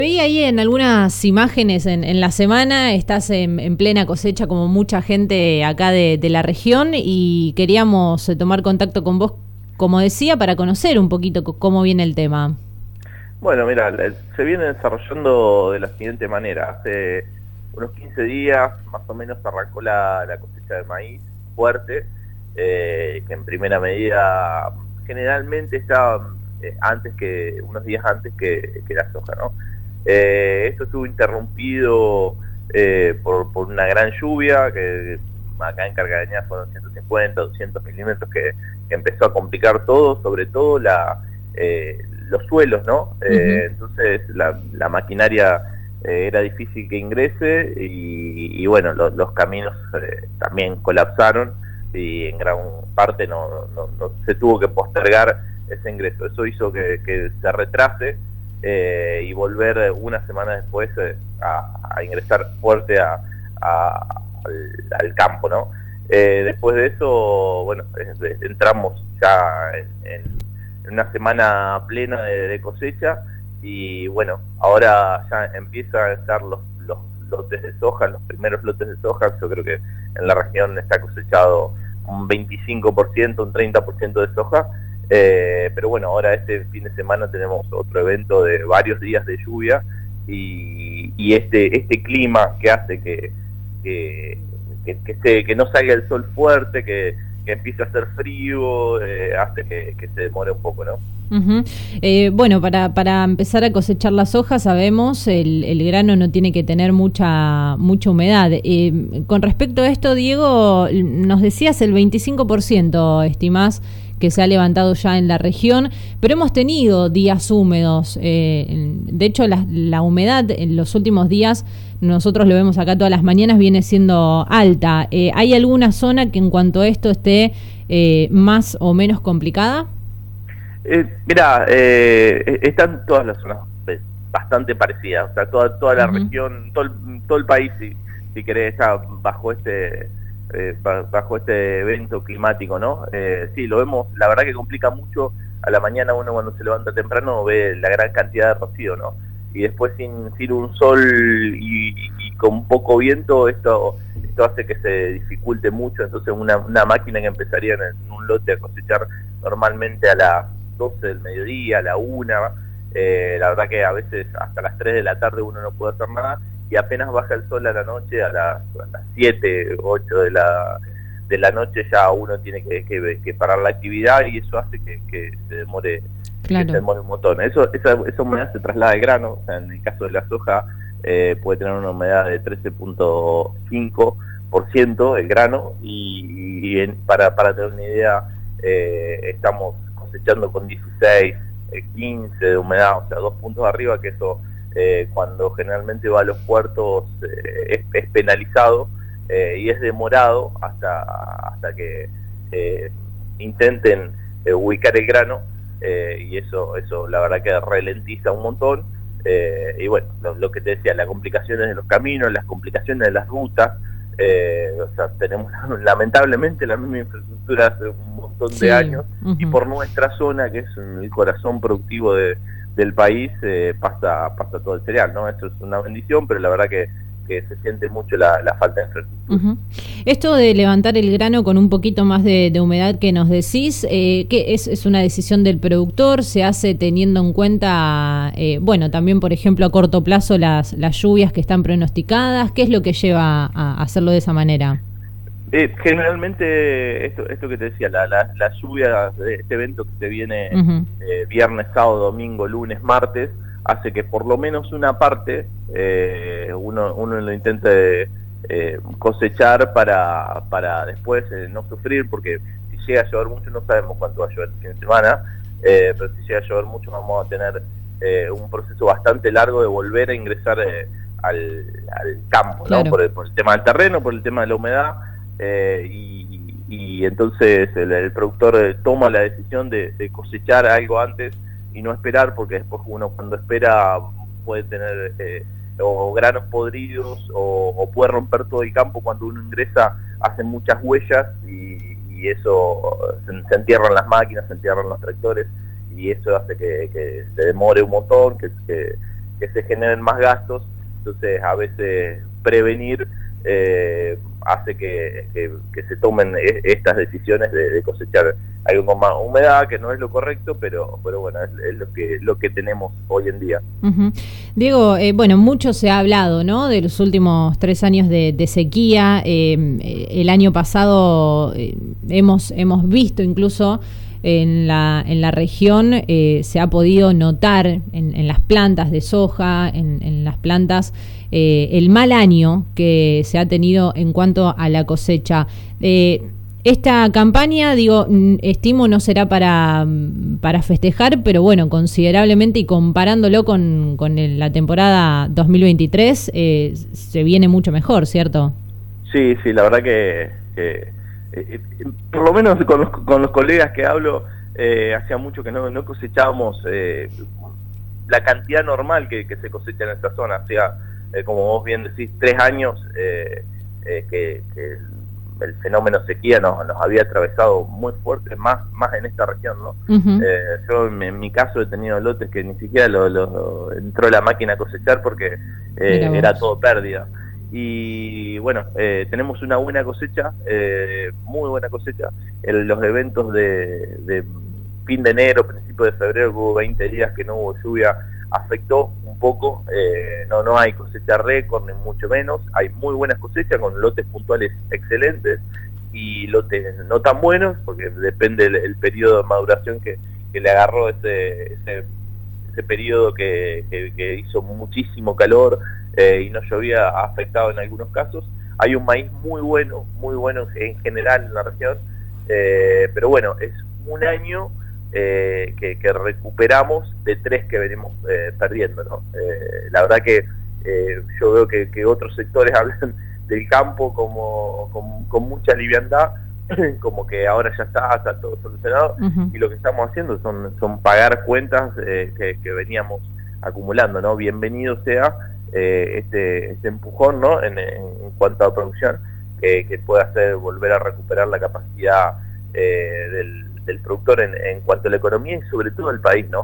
Vi ahí en algunas imágenes en la semana, estás en plena cosecha como mucha gente acá de la región y queríamos tomar contacto con vos, como decía, para conocer un poquito cómo viene el tema. Bueno, mira, se viene desarrollando de la siguiente manera. Hace unos 15 días más o menos arrancó la cosecha de maíz fuerte, que en primera medida generalmente está unos días antes que la soja, ¿no? Esto estuvo interrumpido por una gran lluvia, que acá en Carcarañá fueron 150, 200 milímetros, que empezó a complicar todo, sobre todo los suelos, ¿no? Entonces la maquinaria era difícil que ingrese y bueno, los caminos también colapsaron y en gran parte no se tuvo que postergar ese ingreso. Eso hizo que se retrase y volver una semana después a ingresar fuerte al campo, ¿no? Después de eso, bueno, entramos ya en una semana plena de cosecha y bueno, ahora ya empiezan a estar los lotes de soja, los primeros lotes de soja. Yo creo que en la región está cosechado un 25%, un 30% de soja, pero bueno, ahora este fin de semana tenemos otro evento de varios días de lluvia y este clima que hace que no salga el sol fuerte, que empiece a hacer frío, hace que se demore un poco, ¿no? Bueno, para empezar a cosechar las hojas, sabemos, el grano no tiene que tener mucha humedad. Con respecto a esto, Diego, nos decías el 25%, estimás, que se ha levantado ya en la región, pero hemos tenido días húmedos. De hecho, la humedad en los últimos días, nosotros lo vemos acá todas las mañanas, viene siendo alta. ¿Hay alguna zona que en cuanto a esto esté más o menos complicada? Mira, están todas las zonas bastante parecidas, o sea, toda la región, todo el país, si querés, está bajo este evento climático, ¿no? Sí, lo vemos, la verdad que complica mucho. A la mañana uno cuando se levanta temprano ve la gran cantidad de rocío, ¿no? Y después sin un sol y con poco viento, esto hace que se dificulte mucho. Entonces una máquina que empezaría en un lote a cosechar normalmente a las 12 del mediodía, a la 1, la verdad que a veces hasta las 3 de la tarde uno no puede hacer nada, y apenas baja el sol a la noche, a las 7, 8 de la noche ya uno tiene que parar la actividad, y eso hace que se demore. Claro. Que se demore un montón. Esa humedad se traslada al grano. O sea, en el caso de la soja puede tener una humedad de 13.5% el grano, y para tener una idea, estamos cosechando con 16, 15 de humedad, o sea, 2 puntos arriba, que eso cuando generalmente va a los puertos es penalizado, y es demorado hasta que intenten ubicar el grano, y eso la verdad que ralentiza un montón. Y bueno, lo que te decía, las complicaciones de los caminos, las complicaciones de las rutas. O sea, tenemos lamentablemente la misma infraestructura hace un montón de años, y por nuestra zona, que es el corazón productivo del país, pasa todo el cereal, ¿no? Eso es una bendición, pero la verdad que se siente mucho la falta de infraestructura. Esto de levantar el grano con un poquito más de humedad que nos decís, ¿qué es una decisión del productor? ¿Se hace teniendo en cuenta, bueno, también por ejemplo a corto plazo las lluvias que están pronosticadas? ¿Qué es lo que lleva a hacerlo de esa manera? Generalmente esto que te decía, la lluvia de este evento que se viene viernes, sábado, domingo, lunes, martes, hace que por lo menos una parte uno lo intente cosechar para después no sufrir, porque si llega a llover mucho, no sabemos cuánto va a llover el fin de semana, pero si llega a llover mucho vamos a tener un proceso bastante largo de volver a ingresar al campo, ¿no? Claro. Por el tema del terreno, por el tema de la humedad. Y entonces el productor toma la decisión de cosechar algo antes y no esperar, porque después uno cuando espera puede tener o granos podridos o puede romper todo el campo. Cuando uno ingresa hacen muchas huellas y eso se entierran las máquinas, se entierran los tractores, y eso hace que se demore un montón, que que se generen más gastos. Entonces a veces prevenir hace que se tomen estas decisiones de cosechar algo con más humedad, que no es lo correcto, pero bueno, es lo que tenemos hoy en día. Diego, bueno, mucho se ha hablado, ¿no?, de los últimos 3 años de sequía. El año pasado hemos visto incluso en la región, se ha podido notar en las plantas de soja, en las plantas, el mal año que se ha tenido en cuanto a la cosecha. Esta campaña, digo, estimo no será para festejar, pero bueno, considerablemente, y comparándolo con la temporada 2023, se viene mucho mejor, ¿cierto? Sí, la verdad que por lo menos con los colegas que hablo, hacía mucho que no cosechábamos la cantidad normal que se cosecha en esta zona. Hacía, como vos bien decís, 3 años que el fenómeno sequía nos había atravesado muy fuerte, más en esta región, ¿no? Yo en mi caso he tenido lotes que ni siquiera entró la máquina a cosechar porque era todo pérdida. Y bueno, tenemos una buena cosecha, muy buena cosecha. Los eventos de fin de enero, principio de febrero, hubo 20 días que no hubo lluvia, afectó un poco. No hay cosecha récord, ni mucho menos. Hay muy buenas cosechas con lotes puntuales excelentes y lotes no tan buenos, porque depende el periodo de maduración que le agarró ese periodo que hizo muchísimo calor y no llovía, ha afectado en algunos casos. Hay un maíz muy bueno en general en la región, pero bueno, es un año que recuperamos de 3 que venimos perdiendo, ¿no? La verdad que yo veo que otros sectores hablan del campo con mucha liviandad, como que ahora ya está todo solucionado, y lo que estamos haciendo son pagar cuentas que veníamos acumulando, ¿no? Bienvenido sea este empujón, ¿no?, en cuanto a producción, que pueda hacer volver a recuperar la capacidad del productor en cuanto a la economía y sobre todo el país, ¿no?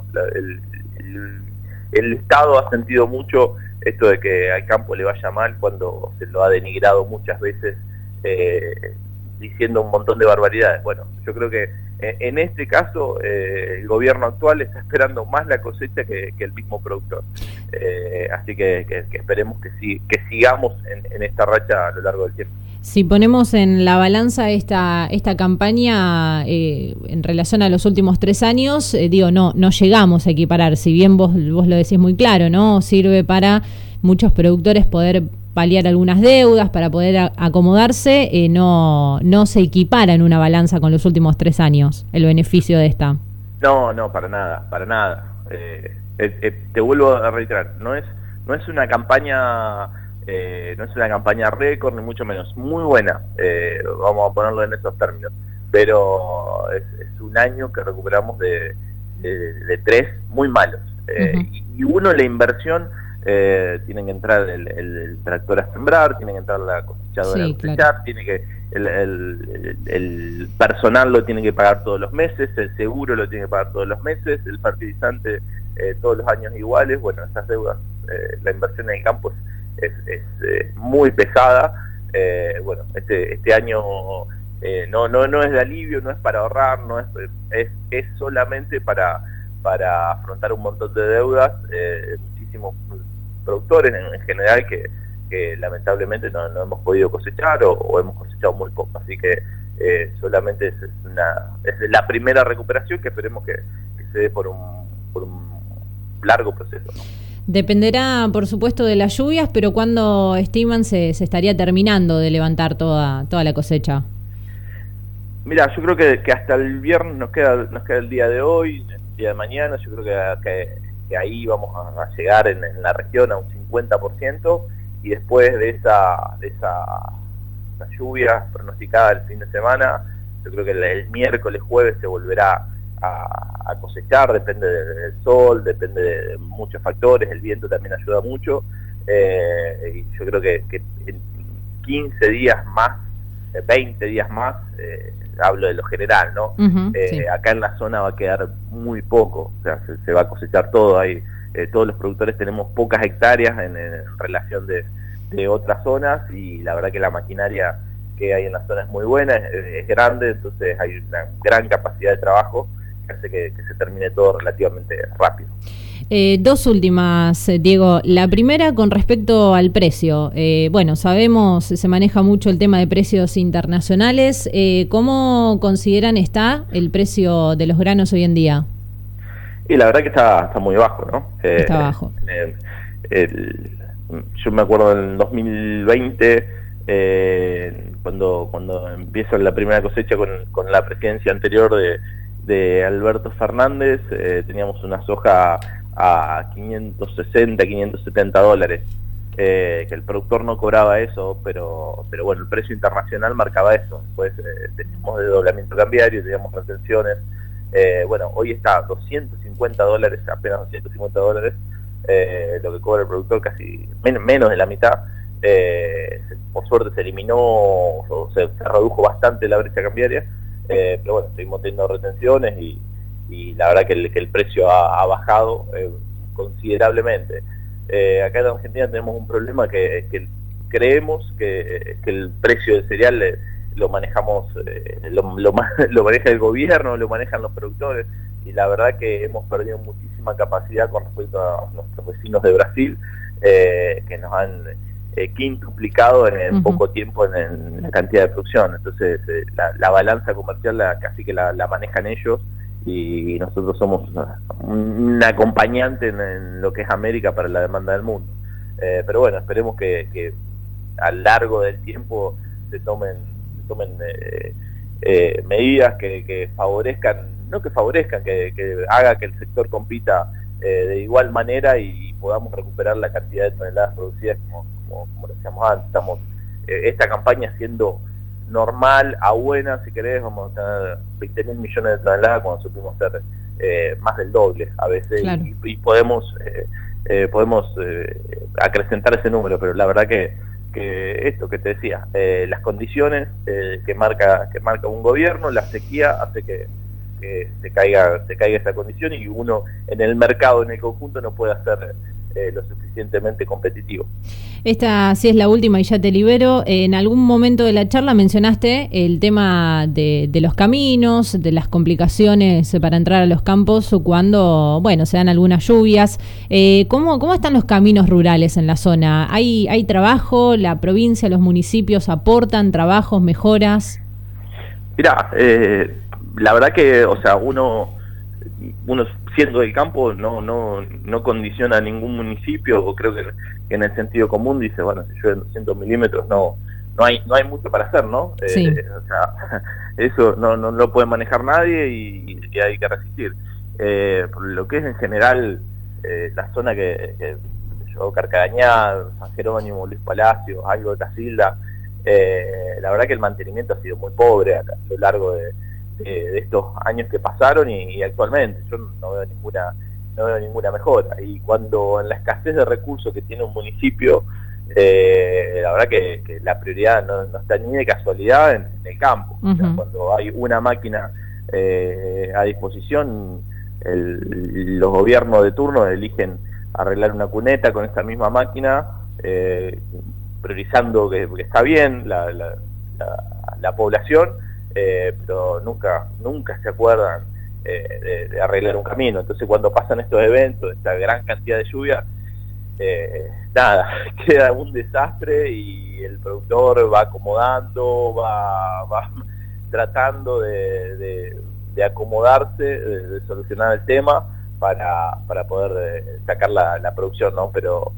El Estado ha sentido mucho esto de que al campo le vaya mal cuando se lo ha denigrado muchas veces, diciendo un montón de barbaridades. Bueno, yo creo que en este caso el gobierno actual está esperando más la cosecha que el mismo productor. Así que esperemos que sigamos en esta racha a lo largo del tiempo. Si ponemos en la balanza esta campaña en relación a los últimos 3 años, digo, no llegamos a equiparar, si bien vos lo decís muy claro, ¿no? Sirve para muchos productores poder paliar algunas deudas, para poder acomodarse, no se equipara en una balanza con los últimos 3 años, el beneficio de esta. No, para nada. Te vuelvo a reiterar, no es una campaña récord, ni mucho menos, muy buena, vamos a ponerlo en esos términos, pero es un año que recuperamos de 3 muy malos, y uno, la inversión, tienen que entrar el tractor a sembrar, tiene que entrar la cosechadora a cosechar, claro. Tiene que el personal lo tiene que pagar todos los meses, el seguro lo tiene que pagar todos los meses, el fertilizante todos los años iguales. Bueno, esas deudas, la inversión en el campo es muy pesada. Bueno, este año no es de alivio, no es para ahorrar, es solamente para afrontar un montón de deudas, muchísimos productores en general que lamentablemente no hemos podido cosechar o hemos cosechado muy poco. Así que solamente es la primera recuperación que esperemos que se dé por un largo proceso, ¿no? Dependerá, por supuesto, de las lluvias, pero ¿cuándo estiman se estaría terminando de levantar toda la cosecha? Mira, yo creo que hasta el viernes nos queda el día de hoy, el día de mañana. Yo creo que ahí vamos a llegar en la región a un 50%, y después de esa lluvia pronosticada el fin de semana, yo creo que el miércoles, jueves se volverá a cosechar. Depende del sol, depende de muchos factores, el viento también ayuda mucho, y yo creo que en 15 días más, 20 días más, hablo de lo general, ¿no? Sí. Acá en la zona va a quedar muy poco, o sea, se va a cosechar todo. Hay todos los productores tenemos pocas hectáreas en relación de otras zonas, y la verdad que la maquinaria que hay en la zona es muy buena, es grande, entonces hay una gran capacidad de trabajo que hace que se termine todo relativamente rápido. Dos últimas, Diego. La primera con respecto al precio. Bueno, sabemos, se maneja mucho el tema de precios internacionales. ¿Cómo consideran está el precio de los granos hoy en día? Y la verdad que está muy bajo, ¿no? Está bajo. Yo me acuerdo en 2020, cuando empieza la primera cosecha con la presidencia anterior de Alberto Fernández, teníamos una soja a 560, 570 dólares, que el productor no cobraba eso, pero bueno, el precio internacional marcaba eso. Después teníamos desdoblamiento cambiario, teníamos retenciones. Bueno, hoy está a 250 dólares, apenas 250 dólares, lo que cobra el productor, casi menos de la mitad. Por suerte se eliminó, o se redujo bastante la brecha cambiaria, pero bueno, seguimos teniendo retenciones y la verdad que el precio ha bajado considerablemente. Acá en Argentina tenemos un problema que creemos que el precio del cereal lo manejamos, lo maneja el gobierno, lo manejan los productores, y la verdad que hemos perdido muchísima capacidad con respecto a nuestros vecinos de Brasil, que nos han quintuplicado en poco tiempo en la cantidad de producción. Entonces la balanza comercial casi que la manejan ellos, y nosotros somos un acompañante en lo que es América para la demanda del mundo. Pero bueno, esperemos que a lo largo del tiempo se tomen medidas que favorezcan, no que favorezcan, que haga que el sector compita de igual manera y podamos recuperar la cantidad de toneladas producidas como lo decíamos antes. Estamos esta campaña siendo normal a buena, si querés, vamos a tener 20.000 millones de toneladas cuando supimos ser más del doble a veces. Claro. y podemos acrecentar ese número, pero la verdad que esto que te decía, las condiciones que marca un gobierno, la sequía hace que se caiga esa condición, y uno en el mercado en el conjunto no puede hacer lo suficientemente competitivo. Esta sí es la última y ya te libero. En algún momento de la charla mencionaste el tema de los caminos, de las complicaciones para entrar a los campos cuando, bueno, se dan algunas lluvias. ¿Cómo están los caminos rurales en la zona? ¿Hay trabajo? ¿La provincia, los municipios aportan trabajos, mejoras? Mirá, la verdad que, o sea, uno siendo del campo no condiciona a ningún municipio, o creo que en el sentido común dice, bueno, si llueve 200 milímetros no hay mucho para hacer, ¿no? Sí. O sea, eso no lo puede manejar nadie y hay que resistir. Por lo que es en general la zona que yo, Carcarañá, San Jerónimo, Luis Palacio, algo de Casilda, la verdad que el mantenimiento ha sido muy pobre a lo largo de estos años que pasaron y actualmente. Yo no veo ninguna mejora, y cuando en la escasez de recursos que tiene un municipio, la verdad que la prioridad no está ni de casualidad en el campo. O sea, cuando hay una máquina a disposición, los gobiernos de turno eligen arreglar una cuneta con esta misma máquina, priorizando que está bien la población, pero nunca se acuerdan de arreglar un camino. Entonces cuando pasan estos eventos, esta gran cantidad de lluvia, nada, queda un desastre, y el productor va acomodando, va tratando de acomodarse, de solucionar el tema para poder sacar la producción, ¿no? Pero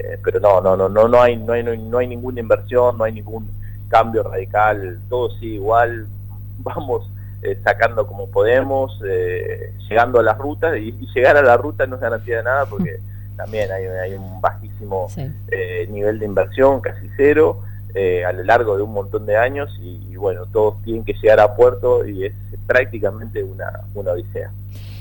no hay ninguna inversión, no hay ningún cambio radical, todo sigue igual. Vamos sacando como podemos, llegando a las rutas, y llegar a la ruta no es garantía de nada, porque también hay un bajísimo nivel de inversión, casi cero, a lo largo de un montón de años, y bueno, todos tienen que llegar a puerto, y es prácticamente una odisea.